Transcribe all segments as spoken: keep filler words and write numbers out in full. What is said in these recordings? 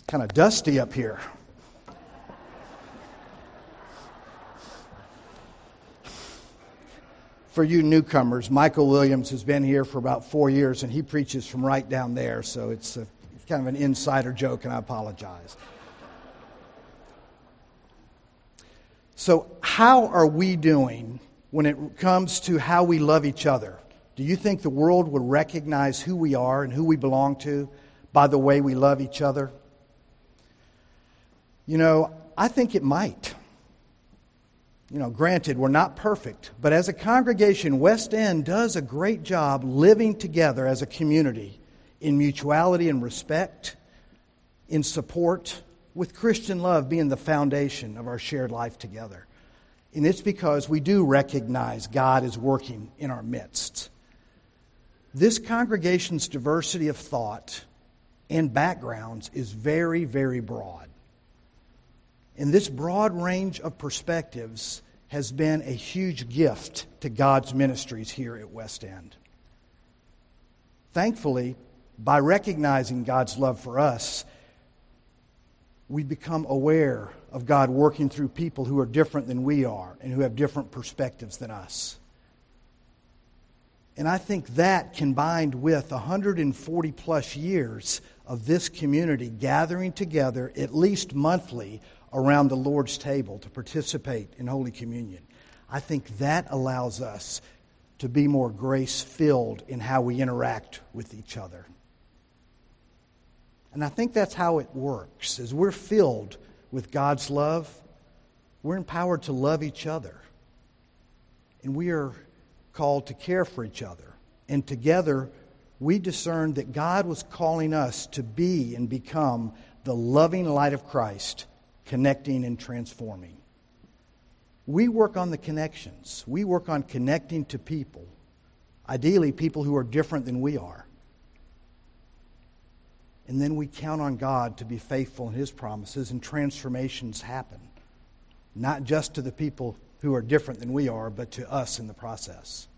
Kind of dusty up here. For you newcomers, Michael Williams has been here for about four years, and he preaches from right down there, so it's a, kind of an insider joke, and I apologize. So how are we doing when it comes to how we love each other? Do you think the world would recognize who we are and who we belong to by the way we love each other? You know, I think it might. You know, granted, we're not perfect, but as a congregation, West End does a great job living together as a community in mutuality and respect, in support, with Christian love being the foundation of our shared life together. And it's because we do recognize God is working in our midst. This congregation's diversity of thought and backgrounds is very, very broad. And this broad range of perspectives has been a huge gift to God's ministries here at West End. Thankfully, by recognizing God's love for us, we become aware of God working through people who are different than we are and who have different perspectives than us. And I think that, combined with one hundred forty plus years of this community gathering together at least monthly around the Lord's table to participate in Holy Communion, I think that allows us to be more grace-filled in how we interact with each other. And I think that's how it works. As we're filled with God's love, we're empowered to love each other. And we are called to care for each other. And together, we discerned that God was calling us to be and become the loving light of Christ, connecting and transforming. We work on the connections. We work on connecting to people, ideally people who are different than we are. And then we count on God to be faithful in His promises, and transformations happen, not just to the people who are different than we are, but to us in the process.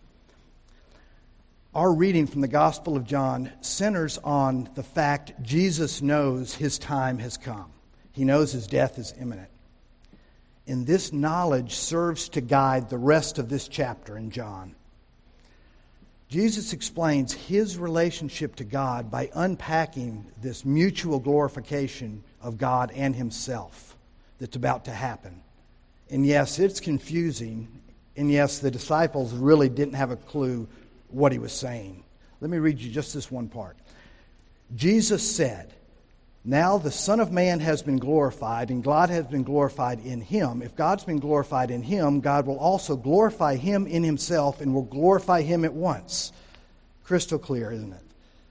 Our reading from the Gospel of John centers on the fact Jesus knows His time has come. He knows His death is imminent. And this knowledge serves to guide the rest of this chapter in John. Jesus explains His relationship to God by unpacking this mutual glorification of God and Himself that's about to happen. And yes, it's confusing. And yes, the disciples really didn't have a clue what He was saying. Let me read you just this one part. Jesus said, "Now the Son of Man has been glorified, and God has been glorified in Him. If God's been glorified in Him, God will also glorify Him in Himself and will glorify Him at once." Crystal clear, isn't it?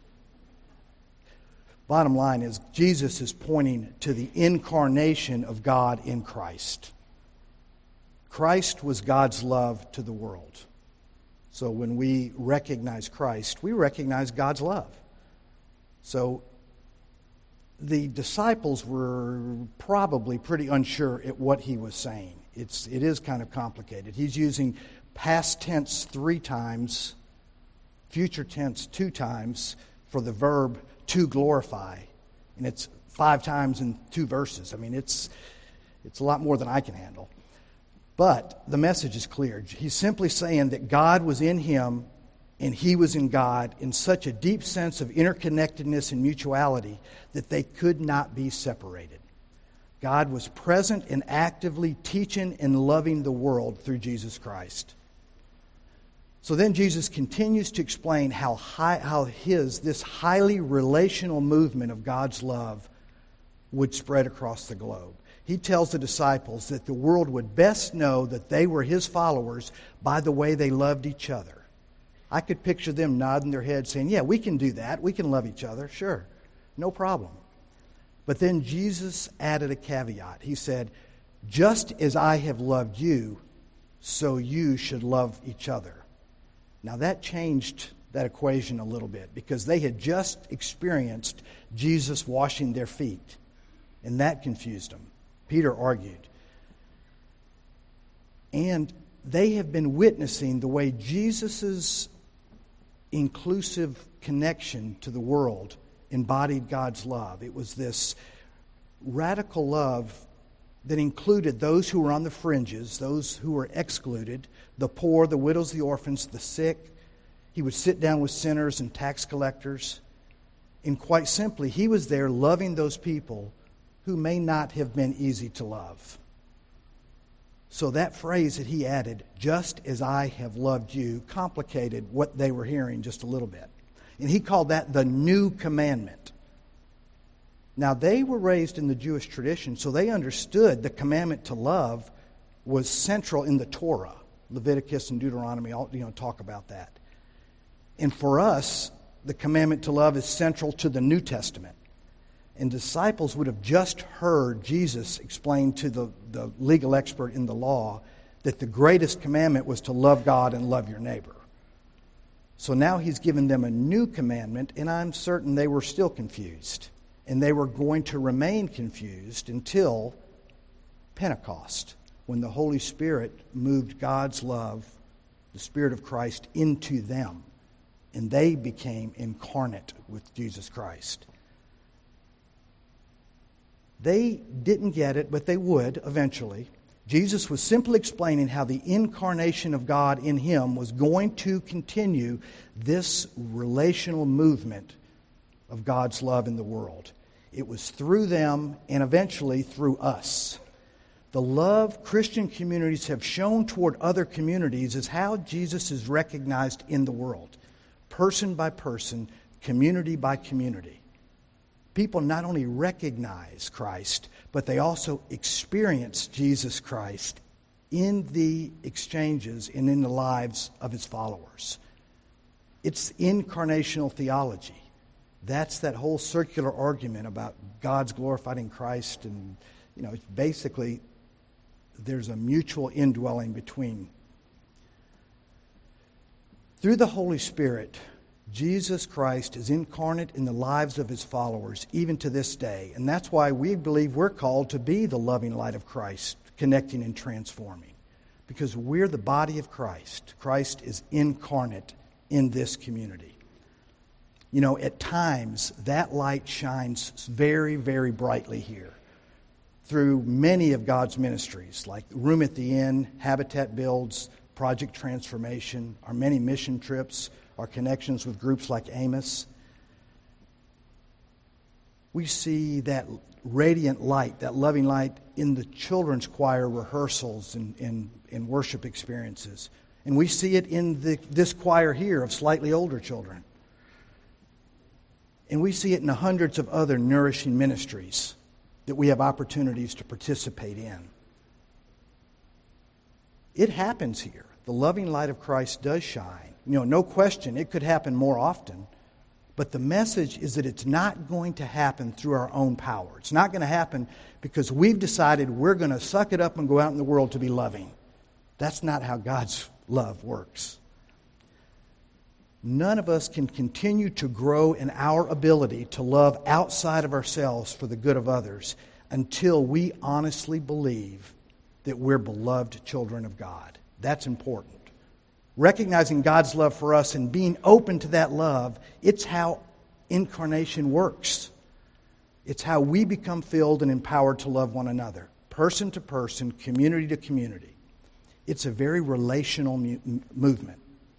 Bottom line is, Jesus is pointing to the incarnation of God in Christ. Christ was God's love to the world. So when we recognize Christ, we recognize God's love. So the disciples were probably pretty unsure at what He was saying. It's, it is kind of complicated. He's using past tense three times, future tense two times for the verb to glorify. And it's five times in two verses. I mean, it's, it's a lot more than I can handle. But the message is clear. He's simply saying that God was in Him and He was in God in such a deep sense of interconnectedness and mutuality that they could not be separated. God was present and actively teaching and loving the world through Jesus Christ. So then Jesus continues to explain how high, how his, this highly relational movement of God's love would spread across the globe. He tells the disciples that the world would best know that they were His followers by the way they loved each other. I could picture them nodding their heads saying, yeah, we can do that. We can love each other. Sure. No problem. But then Jesus added a caveat. He said, just as I have loved you, so you should love each other. Now that changed that equation a little bit because they had just experienced Jesus washing their feet. And that confused them. Peter argued. And they have been witnessing the way Jesus' inclusive connection to the world embodied God's love. It was this radical love that included those who were on the fringes, those who were excluded, the poor, the widows, the orphans, the sick. He would sit down with sinners and tax collectors. And quite simply, he was there loving those people who may not have been easy to love. So that phrase that he added, just as I have loved you, complicated what they were hearing just a little bit. And he called that the new commandment. Now, they were raised in the Jewish tradition, so they understood the commandment to love was central in the Torah. Leviticus and Deuteronomy all, you know, talk about that. And for us, the commandment to love is central to the New Testament. And disciples would have just heard Jesus explain to the, the legal expert in the law that the greatest commandment was to love God and love your neighbor. So now he's given them a new commandment, and I'm certain they were still confused. And they were going to remain confused until Pentecost, when the Holy Spirit moved God's love, the Spirit of Christ, into them. And they became incarnate with Jesus Christ. They didn't get it, but they would eventually. Jesus was simply explaining how the incarnation of God in him was going to continue this relational movement of God's love in the world. It was through them and eventually through us. The love Christian communities have shown toward other communities is how Jesus is recognized in the world, person by person, community by community. People not only recognize Christ, but they also experience Jesus Christ in the exchanges and in the lives of his followers. It's incarnational theology. That's that whole circular argument about God's glorified in Christ. And, you know, it's basically there's a mutual indwelling between. Through the Holy Spirit, Jesus Christ is incarnate in the lives of his followers, even to this day. And that's why we believe we're called to be the loving light of Christ, connecting and transforming. Because we're the body of Christ. Christ is incarnate in this community. You know, at times, that light shines very, very brightly here through many of God's ministries, like Room at the Inn, Habitat Builds, Project Transformation, our many mission trips, our connections with groups like Amos. We see that radiant light, that loving light in the children's choir rehearsals and, and, and worship experiences. And we see it in the, this choir here of slightly older children. And we see it in the hundreds of other nourishing ministries that we have opportunities to participate in. It happens here. The loving light of Christ does shine. You know, no question, it could happen more often. But the message is that it's not going to happen through our own power. It's not going to happen because we've decided we're going to suck it up and go out in the world to be loving. That's not how God's love works. None of us can continue to grow in our ability to love outside of ourselves for the good of others until we honestly believe that we're beloved children of God. That's important. Recognizing God's love for us and being open to that love, it's how incarnation works. It's how we become filled and empowered to love one another, person to person, community to community. It's a very relational mu- movement.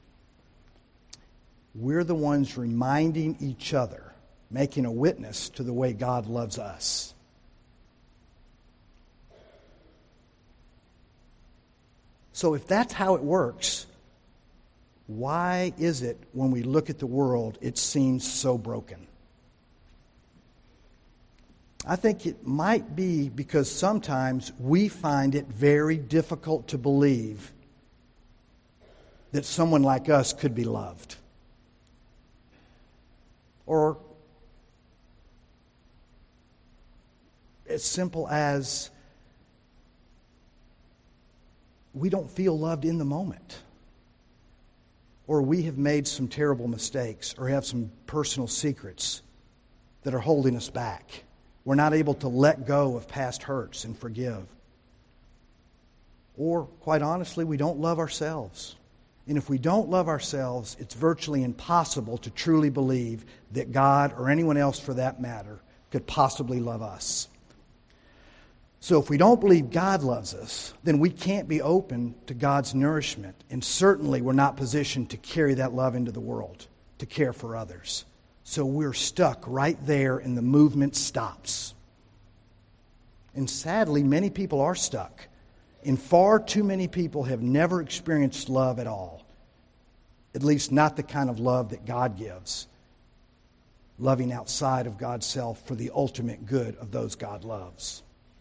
We're the ones reminding each other, making a witness to the way God loves us. So if that's how it works, why is it when we look at the world, it seems so broken? I think it might be because sometimes we find it very difficult to believe that someone like us could be loved. Or as simple as we don't feel loved in the moment. Or we have made some terrible mistakes or have some personal secrets that are holding us back. We're not able to let go of past hurts and forgive. Or, quite honestly, we don't love ourselves. And if we don't love ourselves, it's virtually impossible to truly believe that God, or anyone else for that matter, could possibly love us. So if we don't believe God loves us, then we can't be open to God's nourishment. And certainly we're not positioned to carry that love into the world, to care for others. So we're stuck right there and the movement stops. And sadly, many people are stuck. And far too many people have never experienced love at all. At least not the kind of love that God gives. Loving outside of God's self for the ultimate good of those God loves.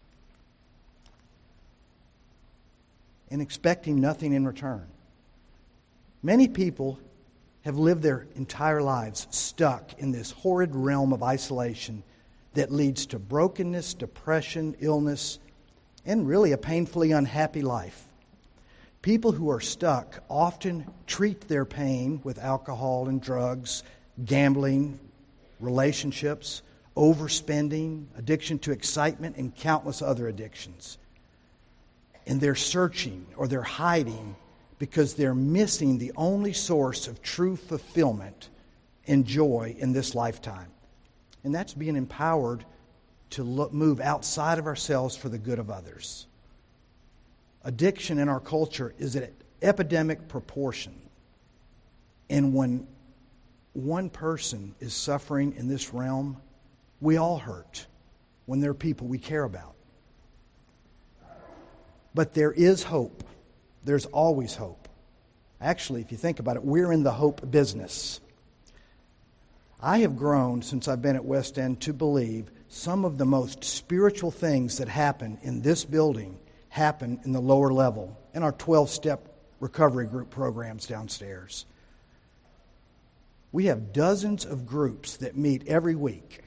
And expecting nothing in return. Many people have lived their entire lives stuck in this horrid realm of isolation that leads to brokenness, depression, illness, and really a painfully unhappy life. People who are stuck often treat their pain with alcohol and drugs, gambling, relationships, overspending, addiction to excitement, and countless other addictions. And they're searching or they're hiding because they're missing the only source of true fulfillment and joy in this lifetime. And that's being empowered to look, move outside of ourselves for the good of others. Addiction in our culture is at epidemic proportion. And when one person is suffering in this realm, we all hurt when there are people we care about. But there is hope. There's always hope. Actually, if you think about it, we're in the hope business. I have grown since I've been at West End to believe some of the most spiritual things that happen in this building happen in the lower level, in our twelve-step recovery group programs downstairs. We have dozens of groups that meet every week,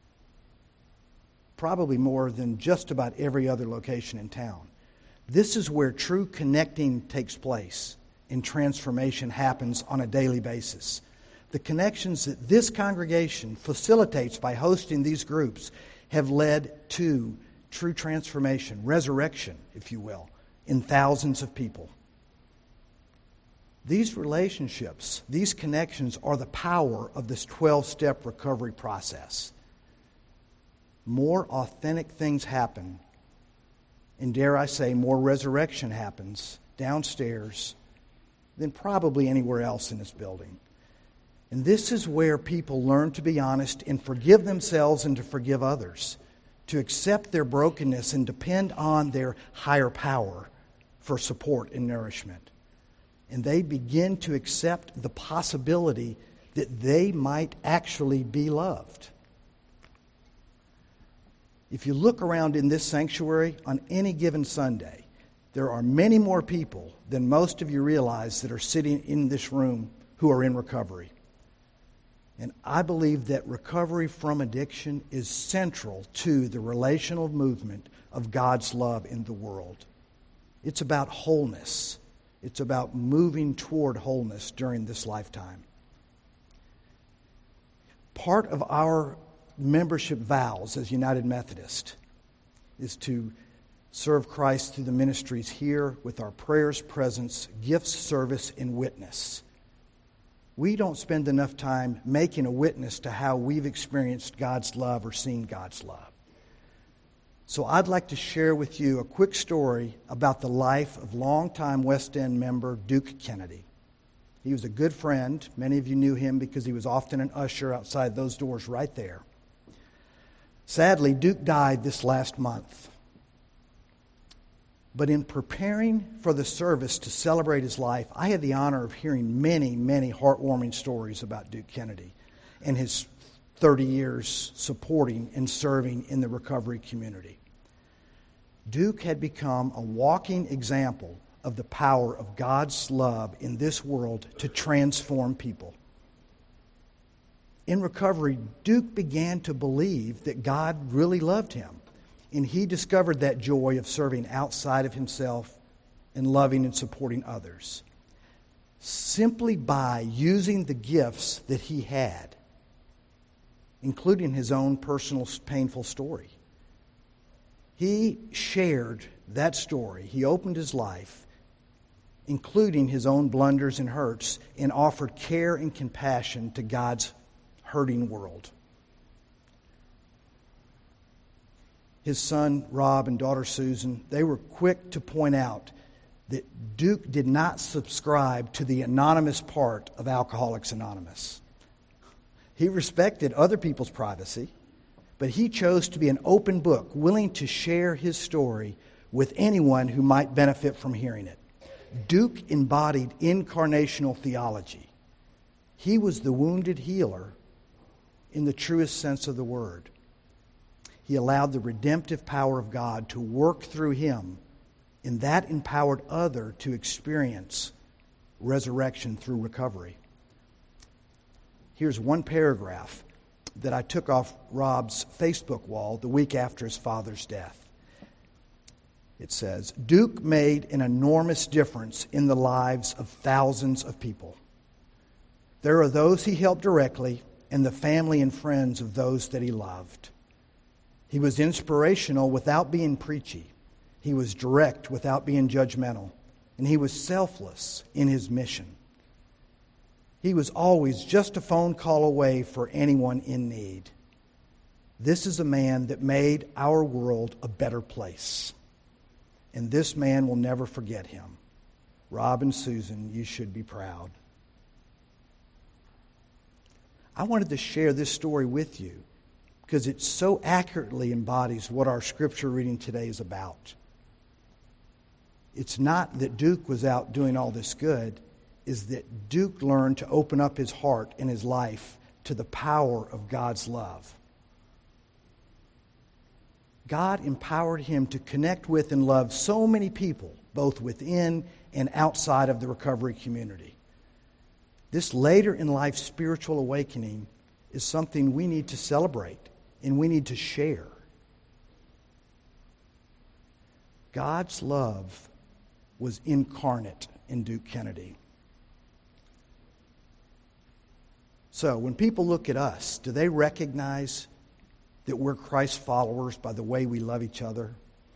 probably more than just about every other location in town. This is where true connecting takes place and transformation happens on a daily basis. The connections that this congregation facilitates by hosting these groups have led to true transformation, resurrection, if you will, in thousands of people. These relationships, these connections are the power of this twelve-step recovery process. More authentic things happen, and dare I say, more resurrection happens downstairs than probably anywhere else in this building. And this is where people learn to be honest and forgive themselves and to forgive others, to accept their brokenness and depend on their higher power for support and nourishment. And they begin to accept the possibility that they might actually be loved. If you look around in this sanctuary on any given Sunday, there are many more people than most of you realize that are sitting in this room who are in recovery. And I believe that recovery from addiction is central to the relational movement of God's love in the world. It's about wholeness. It's about moving toward wholeness during this lifetime. Part of our membership vows as United Methodist is to serve Christ through the ministries here with our prayers, presence, gifts, service, and witness. We don't spend enough time making a witness to how we've experienced God's love or seen God's love. So I'd like to share with you a quick story about the life of longtime West End member Duke Kennedy. He was a good friend. Many of you knew him because he was often an usher outside those doors right there. Sadly, Duke died this last month. But in preparing for the service to celebrate his life, I had the honor of hearing many, many heartwarming stories about Duke Kennedy and his thirty years supporting and serving in the recovery community. Duke had become a walking example of the power of God's love in this world to transform people. In recovery, Duke began to believe that God really loved him. And he discovered that joy of serving outside of himself and loving and supporting others simply by using the gifts that he had, including his own personal painful story. He shared that story. He opened his life including his own blunders and hurts, and offered care and compassion to God's hurting world. His son, Rob, and daughter, Susan, they were quick to point out that Duke did not subscribe to the anonymous part of Alcoholics Anonymous. He respected other people's privacy, but he chose to be an open book, willing to share his story with anyone who might benefit from hearing it. Duke embodied incarnational theology. He was the wounded healer in the truest sense of the word. He allowed the redemptive power of God to work through him, and that empowered others to experience resurrection through recovery. Here's one paragraph that I took off Rob's Facebook wall the week after his father's death. It says, Duke made an enormous difference in the lives of thousands of people. There are those he helped directly and the family and friends of those that he loved. He was inspirational without being preachy. He was direct without being judgmental. And he was selfless in his mission. He was always just a phone call away for anyone in need. This is a man that made our world a better place. And this man will never forget him. Rob and Susan, you should be proud. I wanted to share this story with you because it so accurately embodies what our scripture reading today is about. It's not that Duke was out doing all this good, is that Duke learned to open up his heart and his life to the power of God's love. God empowered him to connect with and love so many people, both within and outside of the recovery community. This later in life spiritual awakening is something we need to celebrate and we need to share. God's love was incarnate in Duke Kennedy. So when people look at us, do they recognize that we're Christ followers by the way we love each other?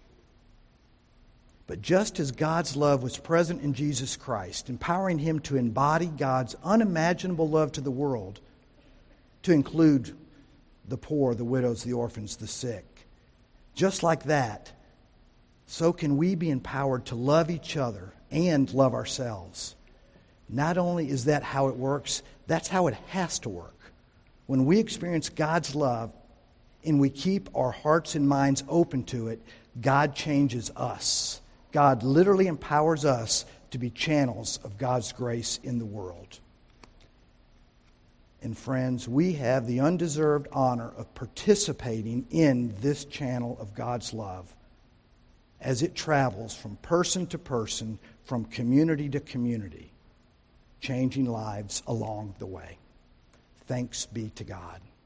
But just as God's love was present in Jesus Christ, empowering him to embody God's unimaginable love to the world, to include the poor, the widows, the orphans, the sick, just like that, so can we be empowered to love each other and love ourselves. Not only is that how it works, that's how it has to work. When we experience God's love and we keep our hearts and minds open to it, God changes us. God literally empowers us to be channels of God's grace in the world. And friends, we have the undeserved honor of participating in this channel of God's love as it travels from person to person, from community to community, changing lives along the way. Thanks be to God.